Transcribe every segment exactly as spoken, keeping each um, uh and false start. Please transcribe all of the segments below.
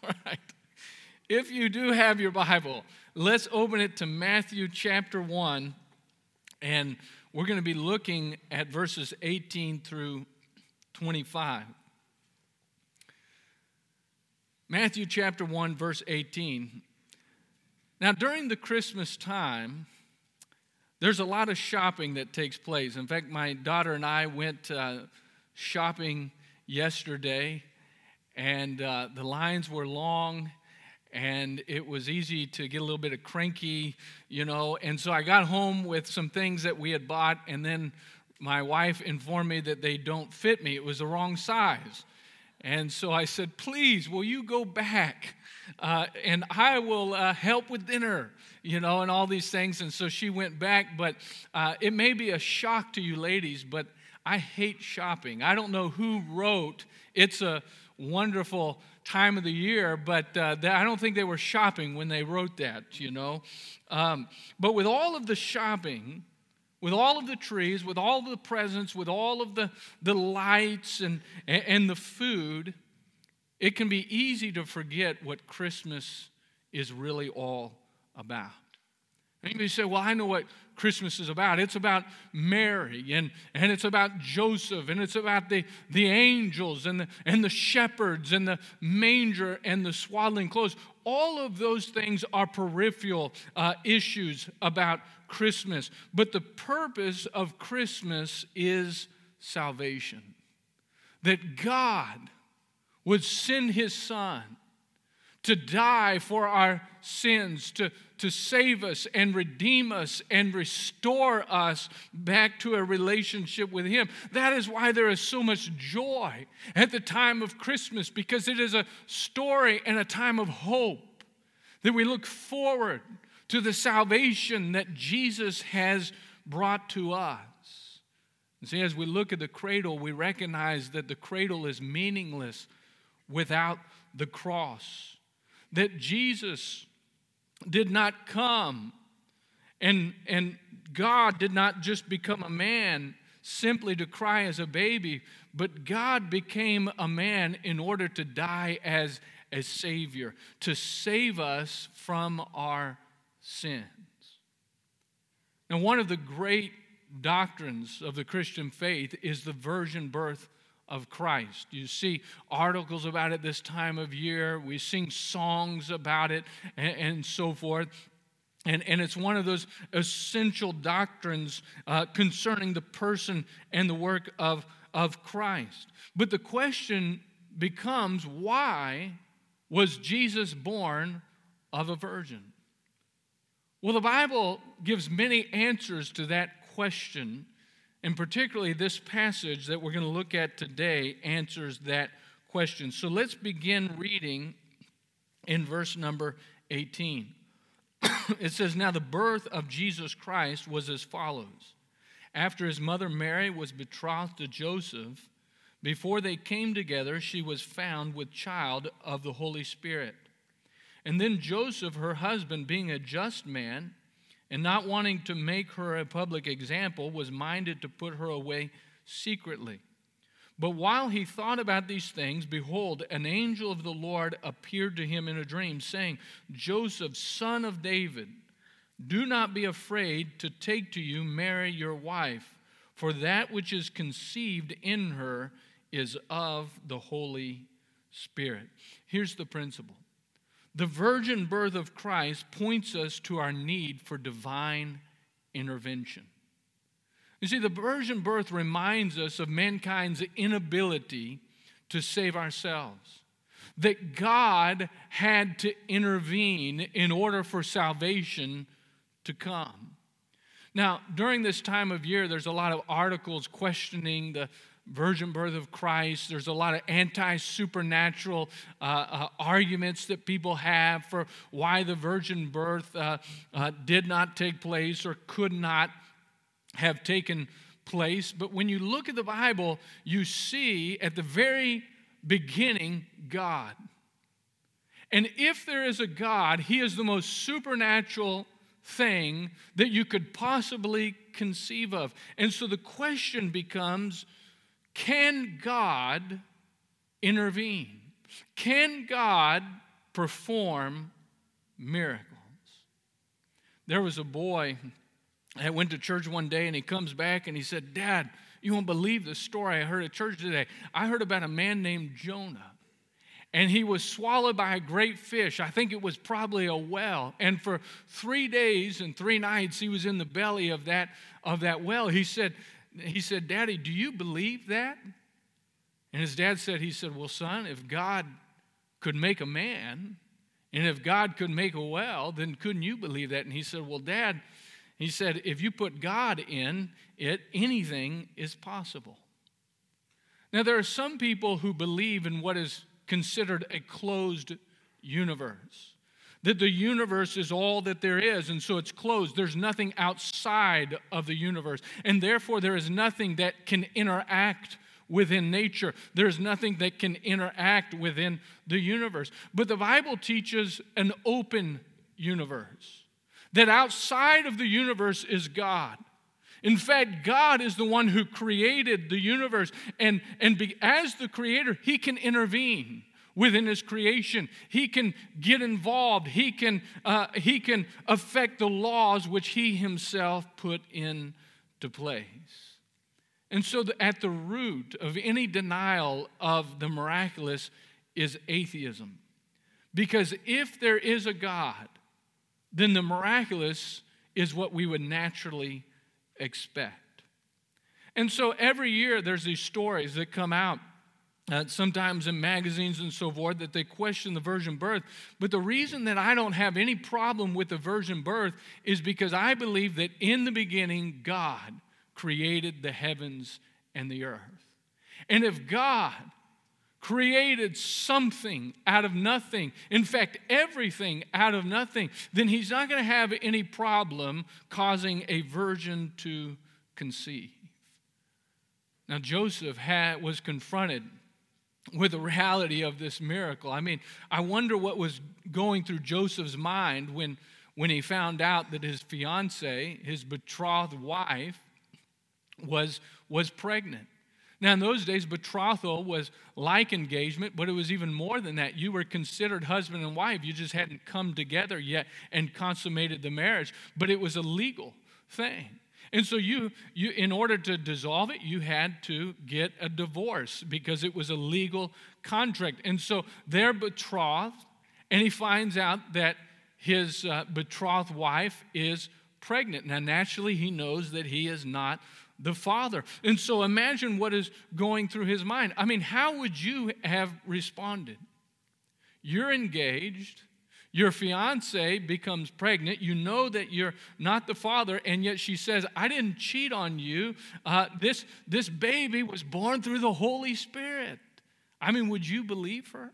All right. If you do have your Bible, let's open it to Matthew chapter one, and we're going to be looking at verses eighteen through twenty-five. Matthew chapter one, verse eighteen. Now, during the Christmas time, there's a lot of shopping that takes place. In fact, my daughter and I went uh, shopping yesterday, and uh, the lines were long, and it was easy to get a little bit of cranky, you know. And so I got home with some things that we had bought, and then my wife informed me that they don't fit me. It was the wrong size. And so I said, please, will you go back? Uh, and I will uh, help with dinner, you know, and all these things. And so she went back. But uh, it may be a shock to you ladies, but I hate shopping. I don't know who wrote It's a Wonderful Time of the Year, but uh, I don't think they were shopping when they wrote that, you know. Um, but with all of the shopping, with all of the trees, with all of the presents, with all of the, the lights and, and the food, it can be easy to forget what Christmas is really all about. And you say, well, I know what Christmas is about. It's about Mary, and, and it's about Joseph, and it's about the, the angels and the, and the shepherds and the manger and the swaddling clothes. All of those things are peripheral uh, issues about Christmas. But the purpose of Christmas is salvation. That God would send his Son to die for our sins, to, to save us and redeem us and restore us back to a relationship with him. That is why there is so much joy at the time of Christmas, because it is a story and a time of hope that we look forward to the salvation that Jesus has brought to us. And see, as we look at the cradle, we recognize that the cradle is meaningless without the cross. That Jesus did not come, and, and God did not just become a man simply to cry as a baby, but God became a man in order to die as a Savior, to save us from our sins. Now, one of the great doctrines of the Christian faith is the virgin birth of Christ. You see articles about it this time of year. We sing songs about it and, and so forth. And, and it's one of those essential doctrines uh, concerning the person and the work of, of Christ. But the question becomes, why was Jesus born of a virgin? Well, the Bible gives many answers to that question. And particularly this passage that we're going to look at today answers that question. So let's begin reading in verse number eighteen. It says, now the birth of Jesus Christ was as follows. After his mother Mary was betrothed to Joseph, before they came together, she was found with child of the Holy Spirit. And then Joseph, her husband, being a just man, and not wanting to make her a public example, was minded to put her away secretly. But while he thought about these things, behold, an angel of the Lord appeared to him in a dream, saying, Joseph, son of David, do not be afraid to take to you Mary your wife, for that which is conceived in her is of the Holy Spirit. Here's the principle. The virgin birth of Christ points us to our need for divine intervention. You see, the virgin birth reminds us of mankind's inability to save ourselves. That God had to intervene in order for salvation to come. Now, during this time of year, there's a lot of articles questioning the virgin birth of Christ. There's a lot of anti-supernatural uh, uh, arguments that people have for why the virgin birth uh, uh, did not take place or could not have taken place. But when you look at the Bible, you see at the very beginning God. And if there is a God, he is the most supernatural thing that you could possibly conceive of. And so the question becomes, can God intervene? Can God perform miracles. There was a boy that went to church one day, and he comes back and he said, "Dad, you won't believe the story I heard at church today. I heard about a man named Jonah. And he was swallowed by a great fish. I think it was probably a whale. And for three days and three nights, he was in the belly of that, of that whale." He said, he said, "Daddy, do you believe that?" And his dad said, he said, "Well, son, if God could make a man, and if God could make a whale, then couldn't you believe that?" And he said, "Well, Dad," he said, "if you put God in it, anything is possible." Now, there are some people who believe in what is considered a closed universe, that the universe is all that there is, and so it's closed. There's nothing outside of the universe, and therefore there is nothing that can interact within nature. There's nothing that can interact within the universe. But the Bible teaches an open universe, that outside of the universe is God. In fact, God is the one who created the universe, and, and be, as the creator, he can intervene within his creation. He can get involved. He can, uh, he can affect the laws which he himself put into place. And so the, at the root of any denial of the miraculous is atheism. Because if there is a God, then the miraculous is what we would naturally expect. And so every year there's these stories that come out, uh, sometimes in magazines and so forth, that they question the virgin birth. But the reason that I don't have any problem with the virgin birth is because I believe that in the beginning God created the heavens and the earth. And if God created something out of nothing, in fact, everything out of nothing, then he's not going to have any problem causing a virgin to conceive. Now, Joseph had, was confronted with the reality of this miracle. I mean, I wonder what was going through Joseph's mind when, when he found out that his fiancée, his betrothed wife, was, was pregnant. Now, in those days, betrothal was like engagement, but it was even more than that. You were considered husband and wife. You just hadn't come together yet and consummated the marriage, but it was a legal thing. And so you, you, in order to dissolve it, you had to get a divorce because it was a legal contract. And so they're betrothed, and he finds out that his uh, betrothed wife is pregnant. Now, naturally, he knows that he is not the father. And so imagine what is going through his mind. I mean, how would you have responded? You're engaged. Your fiance becomes pregnant. You know that you're not the father, and yet she says, "I didn't cheat on you. Uh, this, this baby was born through the Holy Spirit." I mean, would you believe her?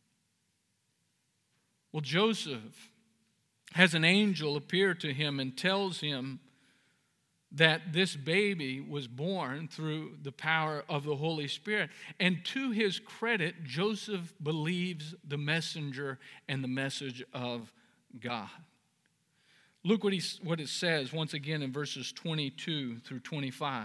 Well, Joseph has an angel appear to him and tells him that this baby was born through the power of the Holy Spirit. And to his credit, Joseph believes the messenger and the message of God. Look what, he, what it says once again in verses twenty-two through twenty-five.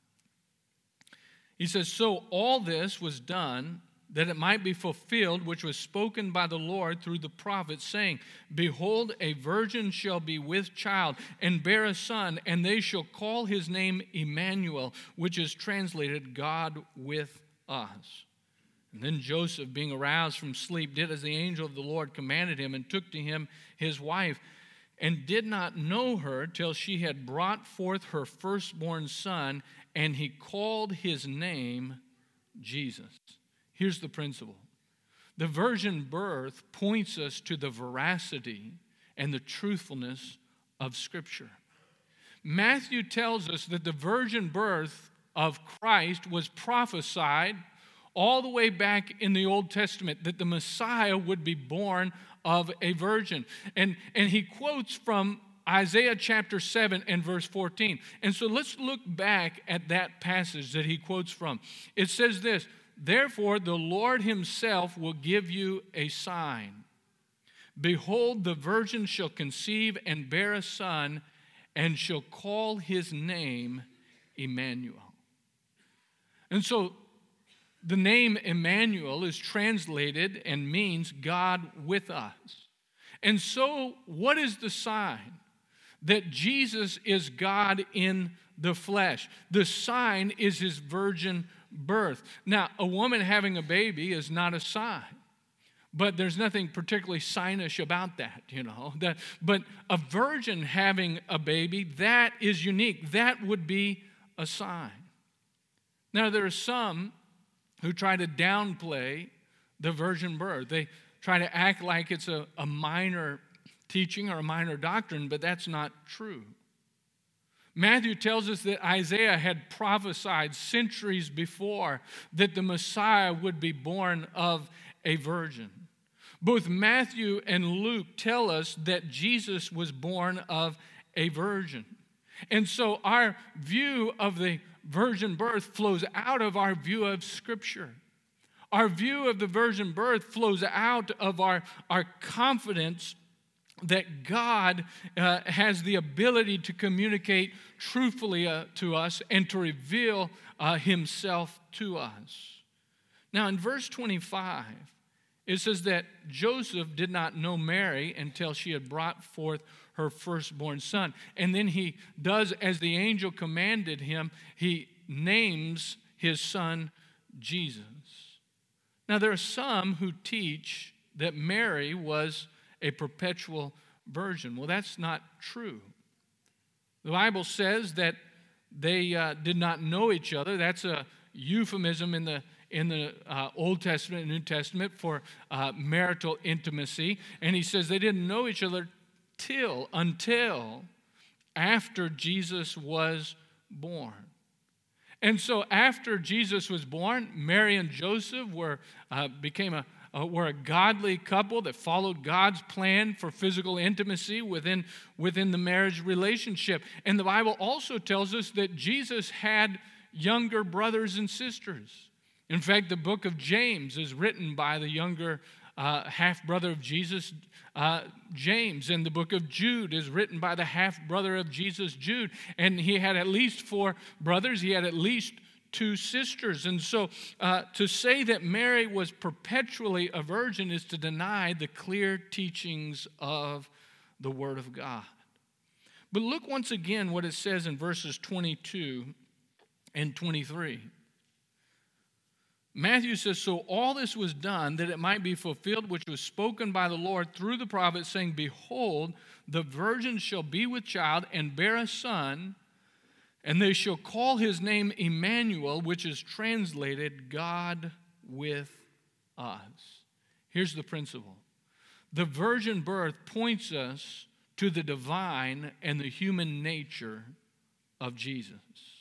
He says, "So all this was done that it might be fulfilled, which was spoken by the Lord through the prophet, saying, Behold, a virgin shall be with child, and bear a son, and they shall call his name Emmanuel, which is translated, God with us. And then Joseph, being aroused from sleep, did as the angel of the Lord commanded him, and took to him his wife, and did not know her till she had brought forth her firstborn son, and he called his name Jesus." Here's the principle. The virgin birth points us to the veracity and the truthfulness of Scripture. Matthew tells us that the virgin birth of Christ was prophesied all the way back in the Old Testament, that the Messiah would be born of a virgin. And, and he quotes from Isaiah chapter seven and verse fourteen. And so let's look back at that passage that he quotes from. It says this, "Therefore the Lord himself will give you a sign. Behold, the virgin shall conceive and bear a son, and shall call his name Emmanuel." And so the name Emmanuel is translated and means God with us. And so, what is the sign that Jesus is God in the flesh? The sign is his virgin birth. Now, a woman having a baby is not a sign, but there's nothing particularly signish about that, you know. That, but a virgin having a baby, that is unique. That would be a sign. Now, there are some who try to downplay the virgin birth. They try to act like it's a, a minor teaching or a minor doctrine, but that's not true. Matthew tells us that Isaiah had prophesied centuries before that the Messiah would be born of a virgin. Both Matthew and Luke tell us that Jesus was born of a virgin. And so our view of the virgin birth flows out of our view of Scripture. Our view of the virgin birth flows out of our, our confidence that God uh, has the ability to communicate truthfully uh, to us and to reveal uh, himself to us. Now, in verse twenty-five, it says that Joseph did not know Mary until she had brought forth her firstborn son. And then he does as the angel commanded him. He names his son Jesus. Now, there are some who teach that Mary was a perpetual virgin. Well, that's not true. The Bible says that they uh, did not know each other. That's a euphemism in the in the uh, Old Testament and New Testament for uh, marital intimacy. And he says they didn't know each other till, until after Jesus was born. And so after Jesus was born, Mary and Joseph were uh, became a uh, were a godly couple that followed God's plan for physical intimacy within, within the marriage relationship. And the Bible also tells us that Jesus had younger brothers and sisters. In fact, the book of James is written by the younger uh, half-brother of Jesus, uh, James. And the book of Jude is written by the half-brother of Jesus, Jude. And he had at least four brothers. He had at least two sisters. And so uh, to say that Mary was perpetually a virgin is to deny the clear teachings of the Word of God. But look once again what it says in verses twenty-two and twenty-three. Matthew says, so all this was done that it might be fulfilled, which was spoken by the Lord through the prophet, saying, behold, the virgin shall be with child and bear a son, and they shall call his name Emmanuel, which is translated God with us. Here's the principle. The virgin birth points us to the divine and the human nature of Jesus.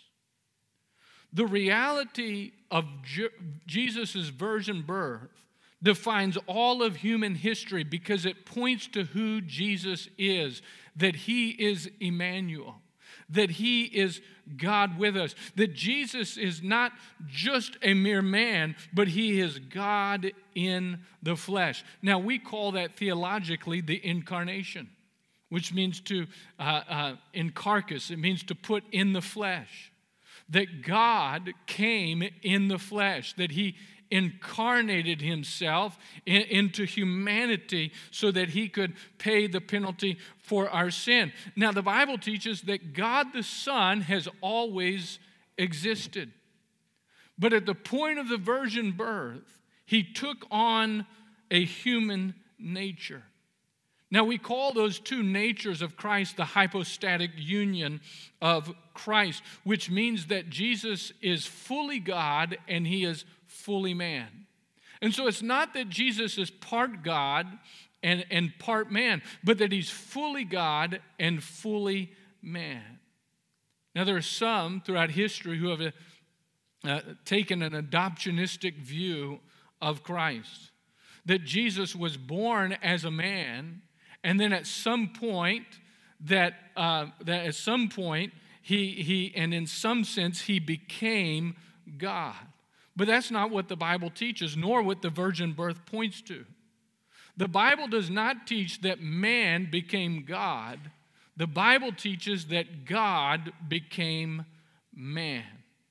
The reality of Je- Jesus' virgin birth defines all of human history because it points to who Jesus is, that he is Emmanuel, that he is God with us, that Jesus is not just a mere man, but he is God in the flesh. Now, we call that theologically the incarnation, which means to uh, uh, encarcass. It means to put in the flesh. That God came in the flesh, that he incarnated himself in, into humanity so that he could pay the penalty for our sin. Now, the Bible teaches that God the Son has always existed. But at the point of the virgin birth, he took on a human nature. Now, we call those two natures of Christ the hypostatic union of Christ, which means that Jesus is fully God and he is fully man. And so it's not that Jesus is part God and, and part man, but that he's fully God and fully man. Now, there are some throughout history who have uh, taken an adoptionistic view of Christ, that Jesus was born as a man, and then at some point, that uh, that at some point he he and in some sense he became God. But that's not what the Bible teaches, nor what the virgin birth points to. The Bible does not teach that man became God. The Bible teaches that God became man.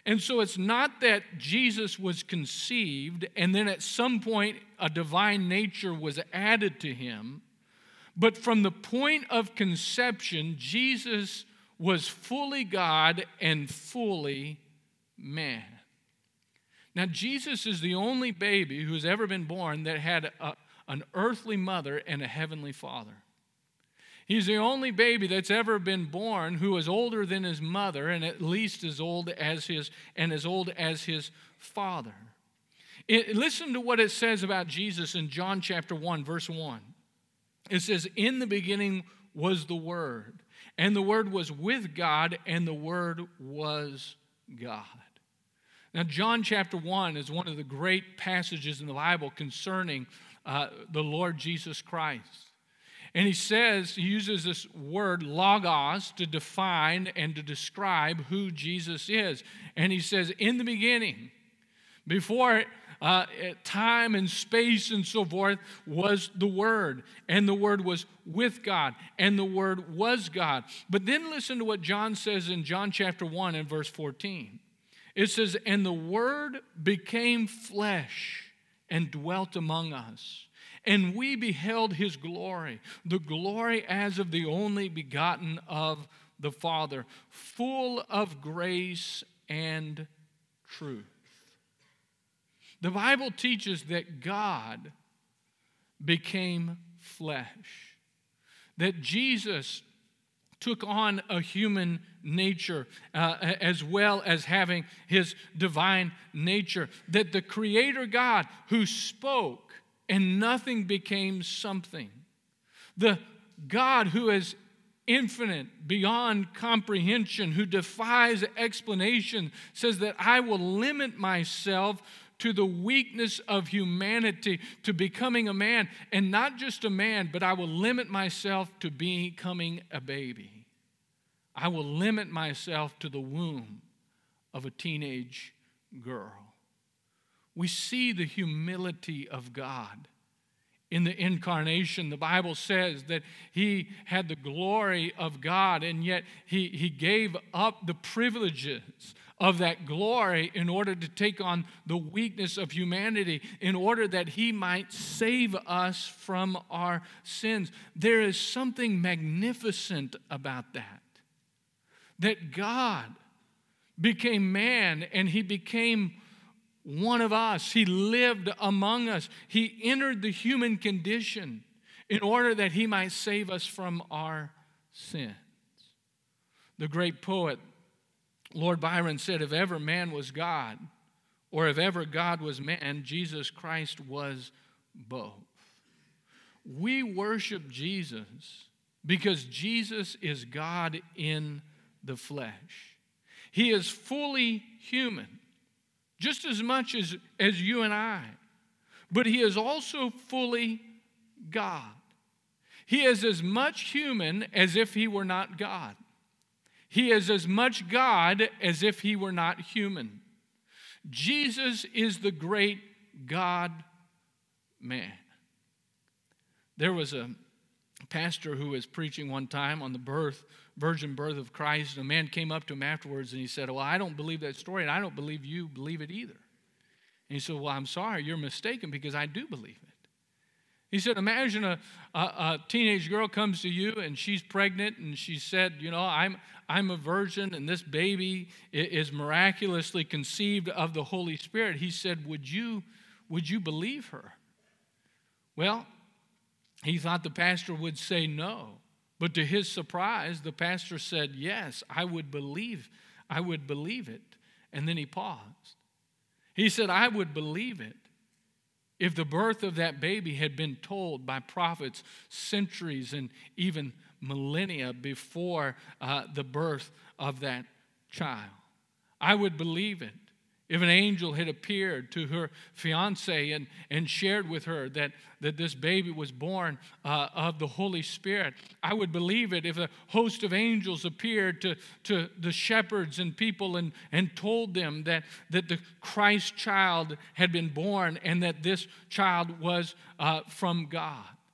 And so it's not that Jesus was conceived and then at some point a divine nature was added to him, but from the point of conception, Jesus was fully God and fully man. Now, Jesus is the only baby who's ever been born that had a, an earthly mother and a heavenly father. He's the only baby that's ever been born who is older than his mother and at least as old as his and as old as his father. It, listen to what it says about Jesus in John chapter one, verse one. It says, "In the beginning was the Word, and the Word was with God, and the Word was God." Now, John chapter one is one of the great passages in the Bible concerning uh, the Lord Jesus Christ. And he says, he uses this word logos to define and to describe who Jesus is. And he says, in the beginning, before uh, time and space and so forth, was the Word. And the Word was with God. And the Word was God. But then listen to what John says in John chapter one and verse fourteen. It says, "And the Word became flesh and dwelt among us. And we beheld his glory, the glory as of the only begotten of the Father, full of grace and truth." The Bible teaches that God became flesh, that Jesus took on a human nature uh, as well as having his divine nature, that the Creator God who spoke and nothing became something, the God who is infinite, beyond comprehension, who defies explanation, says that I will limit myself to the weakness of humanity, to becoming a man, and not just a man, but I will limit myself to becoming a baby. I will limit myself to the womb of a teenage girl. We see the humility of God in the incarnation. The Bible says that he had the glory of God, and yet he, he gave up the privileges of that glory in order to take on the weakness of humanity, in order that he might save us from our sins. There is something magnificent about that. That God became man and he became one of us. He lived among us. He entered the human condition in order that he might save us from our sins. The great poet Lord Byron said, if ever man was God, or if ever God was man, Jesus Christ was both. We worship Jesus because Jesus is God in the flesh. He is fully human, just as much as, as you and I, but he is also fully God. He is as much human as if he were not God. He is as much God as if he were not human. Jesus is the great God-man. There was a pastor who was preaching one time on the birth, virgin birth of Christ. A man came up to him afterwards and he said, well, I don't believe that story, and I don't believe you believe it either. And he said, well, I'm sorry, you're mistaken because I do believe it. He said, imagine a, a, a teenage girl comes to you and she's pregnant and she said, you know, I'm, I'm a virgin and this baby is miraculously conceived of the Holy Spirit. He said, would you, would you believe her? Well, he thought the pastor would say no. But to his surprise, the pastor said, yes, I would believe, I would believe it. And then he paused. He said, I would believe it if the birth of that baby had been told by prophets centuries and even millennia before uh, the birth of that child. I would believe it if an angel had appeared to her fiancé and, and shared with her that, that this baby was born uh, of the Holy Spirit. I would believe it if a host of angels appeared to, to the shepherds and people and, and told them that, that the Christ child had been born and that this child was uh, from God.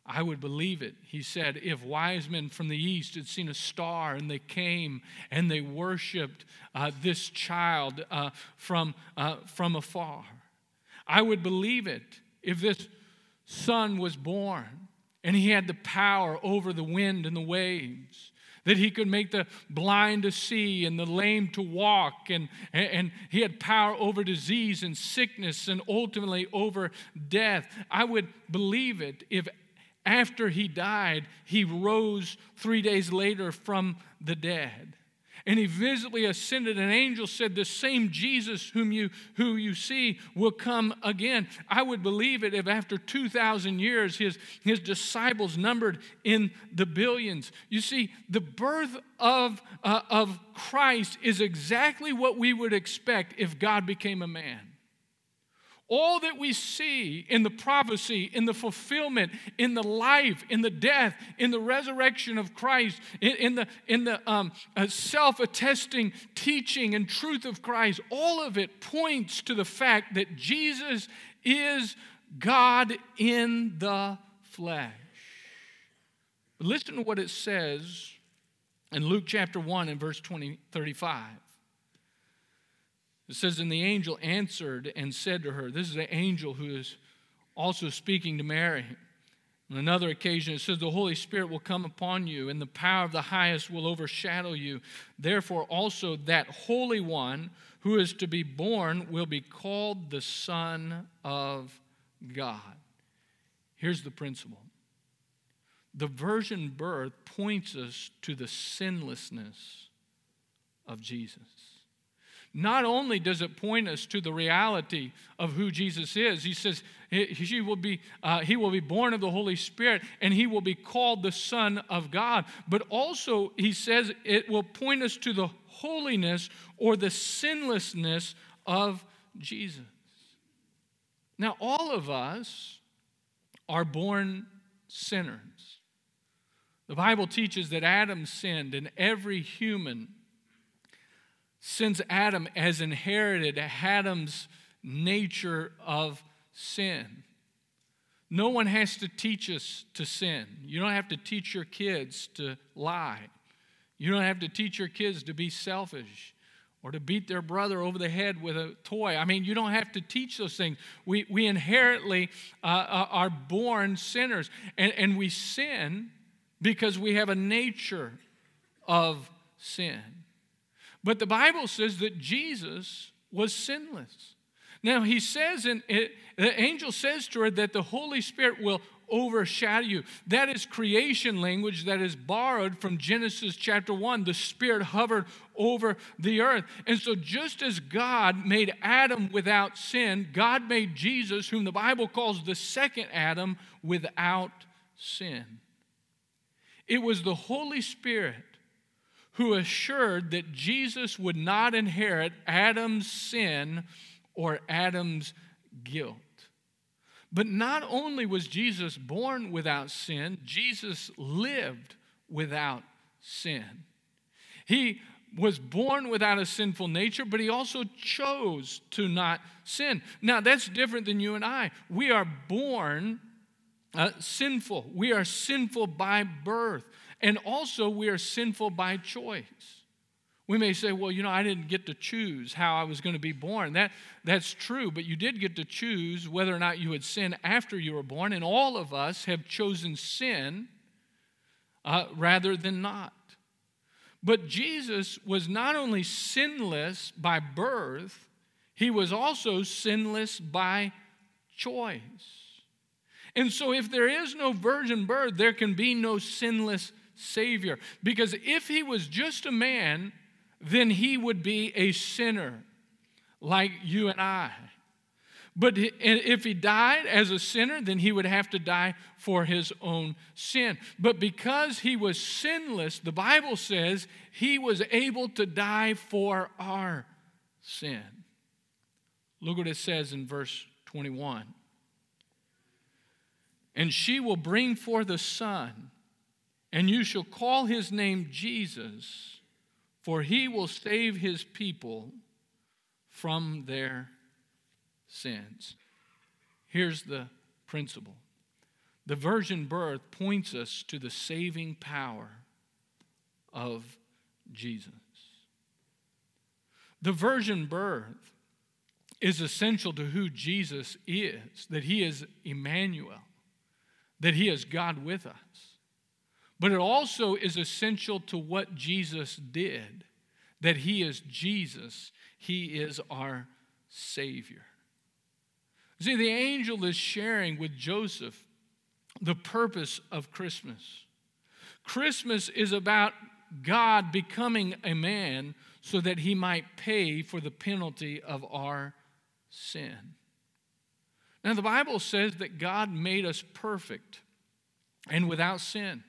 I would believe it. He said, if wise men from the east had seen a star and they came and they worshiped uh, this child uh, from, uh, from afar. I would believe it if this son was born and he had the power over the wind and the waves, that he could make the blind to see and the lame to walk, and, and he had power over disease and sickness and ultimately over death. I would believe it if after he died, he rose three days later from the dead. And he visibly ascended. An angel said, the same Jesus whom you, who you see will come again. I would believe it if after two thousand years, his, his disciples numbered in the billions. You see, the birth of, uh, of Christ is exactly what we would expect if God became a man. All that we see in the prophecy, in the fulfillment, in the life, in the death, in the resurrection of Christ, in, in the, in the um, uh, self-attesting teaching and truth of Christ, all of it points to the fact that Jesus is God in the flesh. But listen to what it says in Luke chapter one and verse twenty, thirty-five. It says, and the angel answered and said to her, this is the angel who is also speaking to Mary. On another occasion, it says, the Holy Spirit will come upon you, and the power of the highest will overshadow you. Therefore, also that Holy One who is to be born will be called the Son of God. Here's the principle. The virgin birth points us to the sinlessness of Jesus. Not only does it point us to the reality of who Jesus is, he says he will be, uh, he will be born of the Holy Spirit and he will be called the Son of God. But also he says it will point us to the holiness or the sinlessness of Jesus. Now all of us are born sinners. The Bible teaches that Adam sinned, and every human since Adam has inherited Adam's nature of sin. No one has to teach us to sin. You don't have to teach your kids to lie. You don't have to teach your kids to be selfish or to beat their brother over the head with a toy. I mean, you don't have to teach those things. We, we inherently uh, are born sinners, and, and we sin because we have a nature of sin. But the Bible says that Jesus was sinless. Now, he says, and the angel says to her that the Holy Spirit will overshadow you. That is creation language that is borrowed from Genesis chapter one. The Spirit hovered over the earth. And so just as God made Adam without sin, God made Jesus, whom the Bible calls the second Adam, without sin. It was the Holy Spirit who assured that Jesus would not inherit Adam's sin or Adam's guilt. But not only was Jesus born without sin, Jesus lived without sin. He was born without a sinful nature, but he also chose to not sin. Now, that's different than you and I. We are born uh, sinful. We are sinful by birth. And also, we are sinful by choice. We may say, well, you know, I didn't get to choose how I was going to be born. That, that's true, but you did get to choose whether or not you would sin after you were born, and all of us have chosen sin uh, rather than not. But Jesus was not only sinless by birth, he was also sinless by choice. And so if there is no virgin birth, there can be no sinless Savior. Because if he was just a man, then he would be a sinner like you and I. But if he died as a sinner, then he would have to die for his own sin. But because he was sinless, the Bible says he was able to die for our sin. Look what it says in verse twenty-one. And she will bring forth a son, and you shall call his name Jesus, for he will save his people from their sins. Here's the principle. the virgin birth points us to the saving power of Jesus. The virgin birth is essential to who Jesus is, that he is Emmanuel, that he is God with us. But it also is essential to what Jesus did, that he is Jesus, he is our Savior. See, the angel is sharing with Joseph the purpose of Christmas. Christmas is about God becoming a man so that he might pay for the penalty of our sin. Now, the Bible says that God made us perfect and without sin.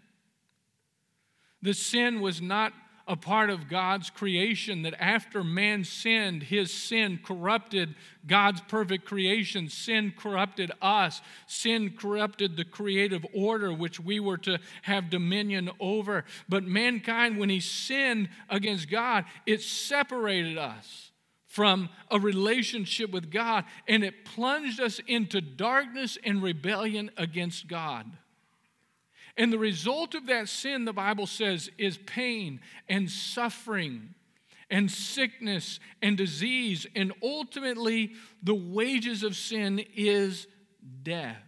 The sin was not a part of God's creation, that after man sinned, his sin corrupted God's perfect creation. Sin corrupted us. Sin corrupted the creative order which we were to have dominion over. But mankind, when he sinned against God, it separated us from a relationship with God, and it plunged us into darkness and rebellion against God. And the result of that sin, the Bible says, is pain and suffering and sickness and disease. And ultimately, the wages of sin is death.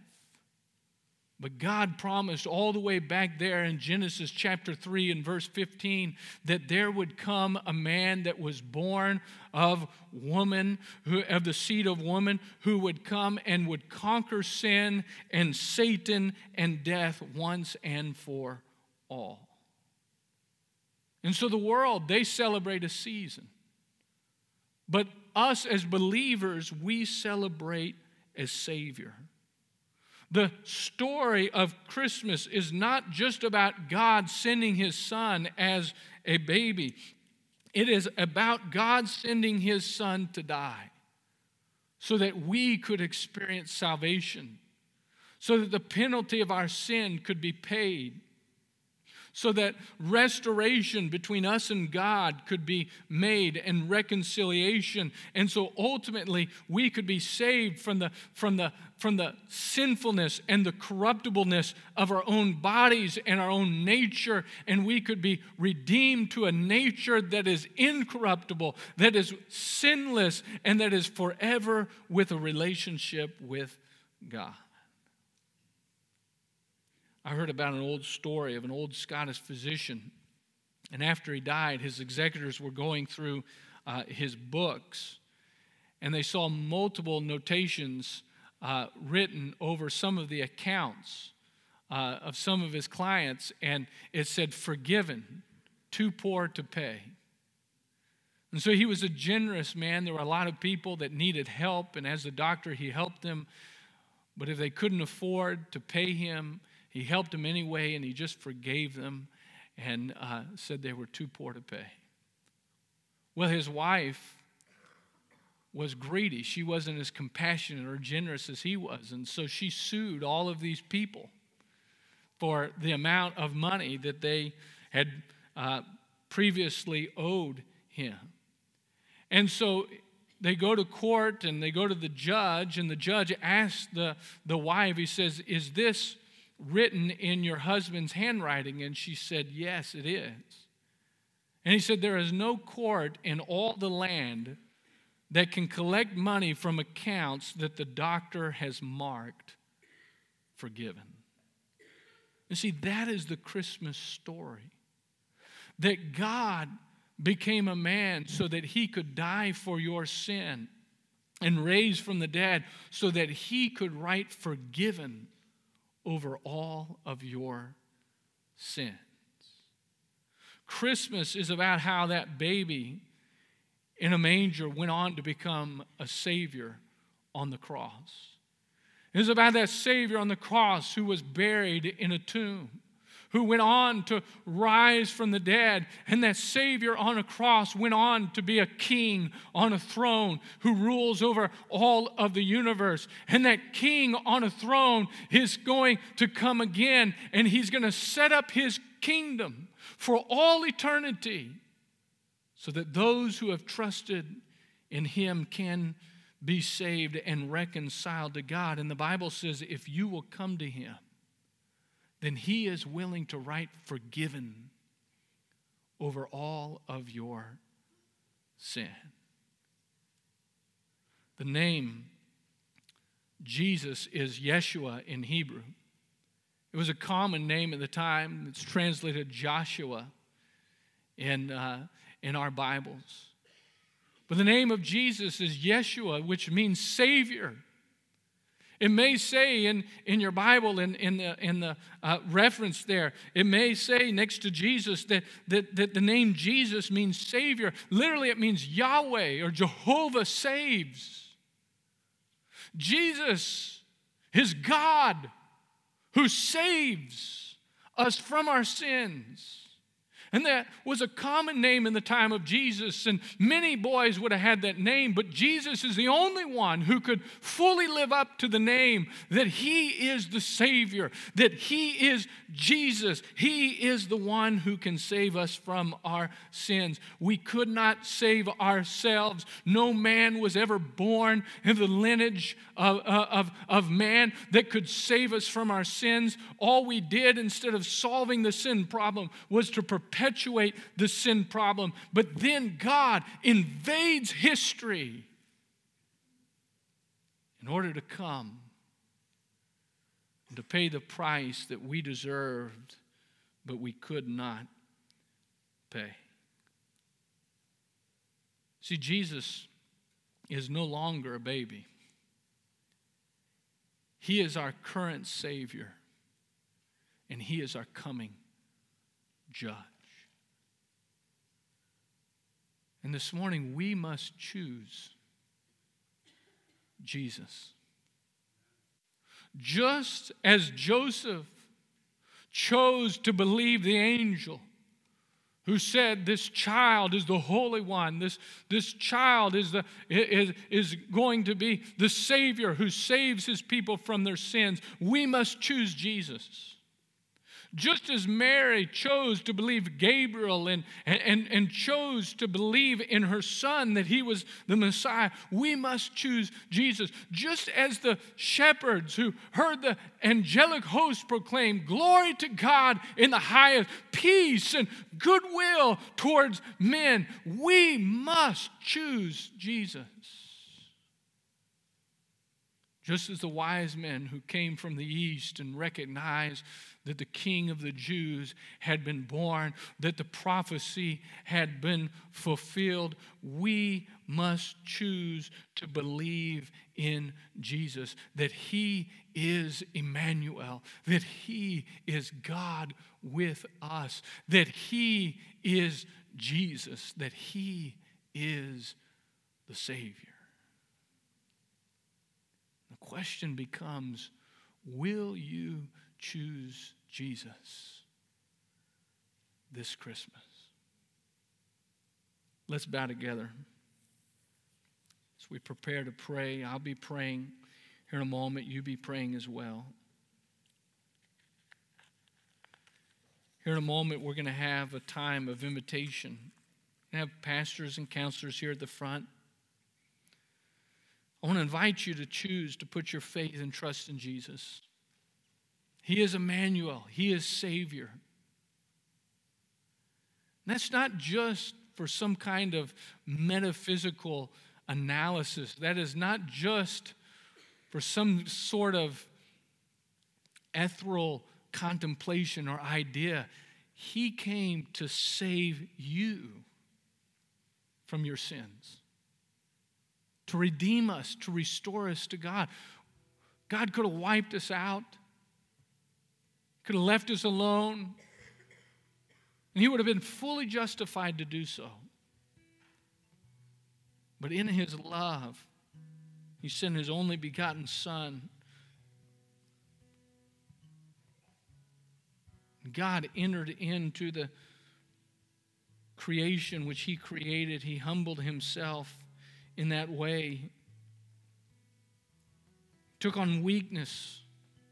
But God promised all the way back there in Genesis chapter three and verse fifteen that there would come a man that was born of woman, who, of the seed of woman, who would come and would conquer sin and Satan and death once and for all. And so the world, they celebrate a season. But us as believers, we celebrate a Savior. The story of Christmas is not just about God sending his son as a baby. It is about God sending his son to die so that we could experience salvation, so that the penalty of our sin could be paid, so that restoration between us and God could be made and reconciliation. And so ultimately we could be saved from the, from the, from the sinfulness and the corruptibleness of our own bodies and our own nature, and we could be redeemed to a nature that is incorruptible, that is sinless, and that is forever with a relationship with God. I heard about an old story of an old Scottish physician, and after he died, his executors were going through uh, his books, and they saw multiple notations uh, written over some of the accounts uh, of some of his clients, and it said, "Forgiven, too poor to pay." And so he was a generous man. There were a lot of people that needed help, and as a doctor, he helped them, but if they couldn't afford to pay him, he helped them anyway, and he just forgave them and uh, said they were too poor to pay. Well, his wife was greedy. She wasn't as compassionate or generous as he was, and so she sued all of these people for the amount of money that they had uh, previously owed him. And so they go to court, and they go to the judge, and the judge asks the, the wife, he says, "Is this written in your husband's handwriting?" And she said, "Yes, it is." And he said, "There is no court in all the land that can collect money from accounts that the doctor has marked forgiven." And see, that is the Christmas story. That God became a man so that he could die for your sin and raise from the dead so that he could write forgiven over all of your sins. Christmas is about how that baby in a manger went on to become a Savior on the cross. It is about that Savior on the cross who was buried in a tomb, who went on to rise from the dead, and that Savior on a cross went on to be a king on a throne who rules over all of the universe. And that king on a throne is going to come again, and he's going to set up his kingdom for all eternity so that those who have trusted in him can be saved and reconciled to God. And the Bible says if you will come to him, then he is willing to write forgiven over all of your sin. The name Jesus is Yeshua in Hebrew. It was a common name at the time. It's translated Joshua in, uh, in our Bibles. But the name of Jesus is Yeshua, which means Savior. It may say in, in your Bible, in, in the, in the uh, reference there, it may say next to Jesus that, that, that the name Jesus means Savior. Literally, it means Yahweh or Jehovah saves. Jesus is God who saves us from our sins. And that was a common name in the time of Jesus, and many boys would have had that name, but Jesus is the only one who could fully live up to the name that he is the Savior, that he is Jesus. He is the one who can save us from our sins. We could not save ourselves. No man was ever born in the lineage of, of, of man that could save us from our sins. All we did, instead of solving the sin problem, was to prepare perpetuate the sin problem. But then God invades history in order to come and to pay the price that we deserved, but we could not pay. See, Jesus is no longer a baby. He is our current Savior, and he is our coming judge. And this morning, we must choose Jesus. Just as Joseph chose to believe the angel who said, this child is the Holy One, this, this child is, the, is, is going to be the Savior who saves his people from their sins, we must choose Jesus. Just as Mary chose to believe Gabriel and, and, and chose to believe in her son that he was the Messiah, we must choose Jesus. Just as the shepherds who heard the angelic host proclaim, glory to God in the highest, peace and goodwill towards men, we must choose Jesus. Just as the wise men who came from the east and recognized that the King of the Jews had been born, that the prophecy had been fulfilled, we must choose to believe in Jesus, that he is Emmanuel, that he is God with us, that he is Jesus, that he is the Savior. The question becomes, will you choose Jesus this Christmas? Let's bow together as we prepare to pray. I'll be praying here in a moment. You be praying as well. Here in a moment, we're going to have a time of invitation. We have pastors and counselors here at the front. I want to invite you to choose to put your faith and trust in Jesus. He is Emmanuel. He is Savior. And that's not just for some kind of metaphysical analysis. That is not just for some sort of ethereal contemplation or idea. He came to save you from your sins, to redeem us, to restore us to God. God could have wiped us out, could have left us alone, and he would have been fully justified to do so. But in his love, he sent his only begotten Son. God entered into the creation which he created. He humbled himself in that way. Took on weakness.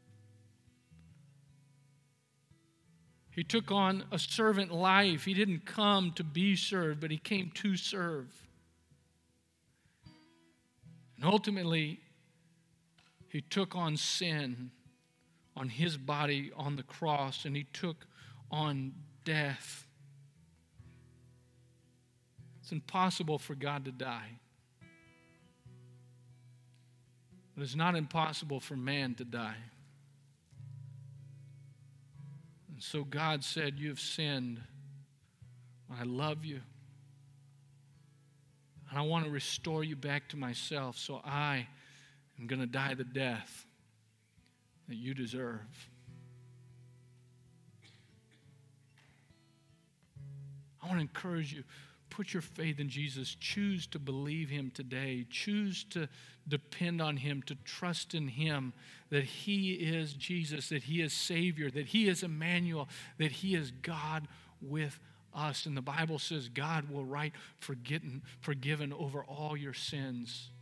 He took on a servant life. He didn't come to be served, but he came to serve. And ultimately, he took on sin on his body on the cross, and he took on death. It's impossible for God to die. But it's not impossible for man to die. And so God said, you have sinned. I love you. And I want to restore you back to myself, so I am going to die the death that you deserve. I want to encourage you, put your faith in Jesus. Choose to believe him today. Choose to depend on him, to trust in him, that he is Jesus, that he is Savior, that he is Emmanuel, that he is God with us. And the Bible says God will write forgiven, forgiven over all your sins.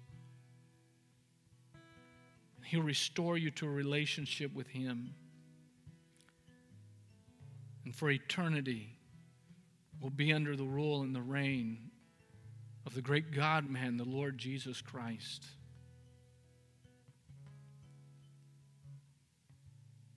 He'll restore you to a relationship with him. And for eternity, we'll be under the rule and the reign of the great God-man, the Lord Jesus Christ.